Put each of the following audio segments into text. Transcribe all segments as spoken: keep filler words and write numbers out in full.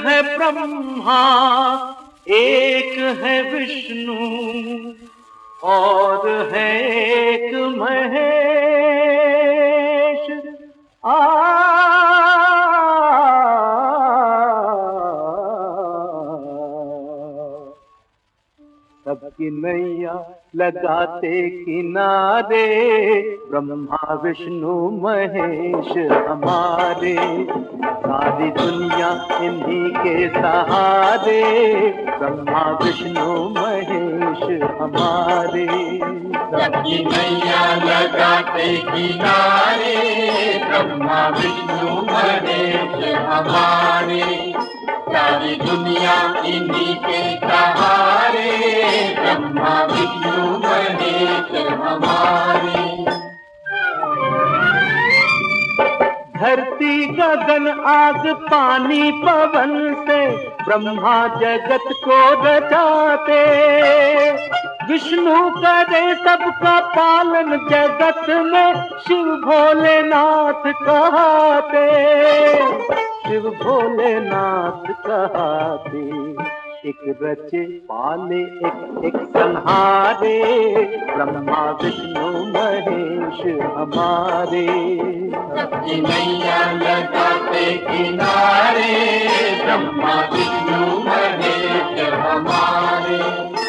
है ब्रह्मा, एक है विष्णु और है एक महेश। आ सबकी नैया लगाते किनारे, ब्रह्मा विष्णु महेश हमारे। सारी दुनिया इन्हीं के सहारे, ब्रह्मा विष्णु महेश हमारे। सबकी नैया लगाते किनारे, ब्रह्मा विष्णु महेश हमारे। सारी दुनिया इन्हीं के सहारे, ब्रह्मा विष्णु महेश हमारे। धरती गगन आग पानी पवन से ब्रह्मा जगत को रचाते, विष्णु करे सबका पालन जगत में शिव भोलेनाथ कहते, शिव भोलेनाथ कहते। एक रचे पाले एक एक संहारे, ब्रह्मा विष्णु महेश हमारे। सबकी नैया लगाते किनारे, ब्रह्मा विष्णु महेश हमारे।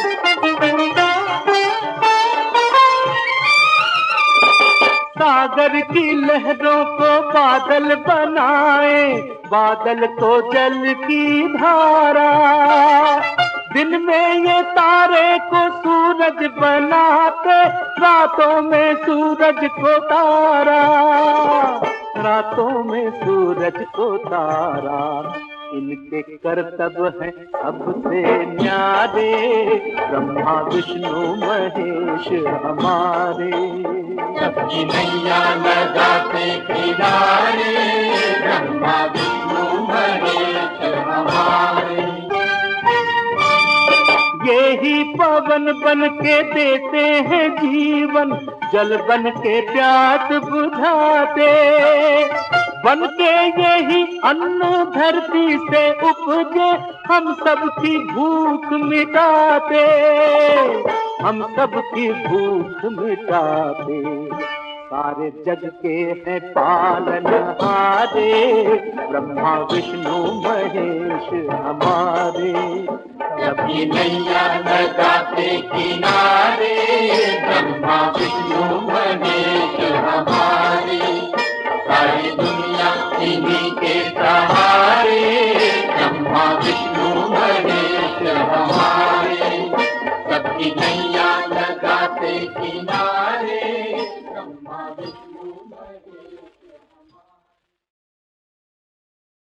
सागर की लहरों को बादल बनाए, बादल को जल की धारा। दिन में ये तारे को सूरज बनाते, रातों में सूरज को तारा, रातों में सूरज को तारा। इनके करतब हैं सबसे न्यारे, ब्रह्मा विष्णु महेश हमारे। सबकी नैया लगाते किनारे, ब्रह्मा विष्णु महेश हमारे। ये ही पवन बन के देते हैं जीवन, जल बन के प्यास बुझाते, बन के यही अन्न धरती से उपजे हम सबकी भूख मिटाते, हम सबकी भूख मिटाते। सारे जग के हैं पालनहारे, ब्रह्मा विष्णु महेश हमारे। सबकी नैया लगाते किनारे,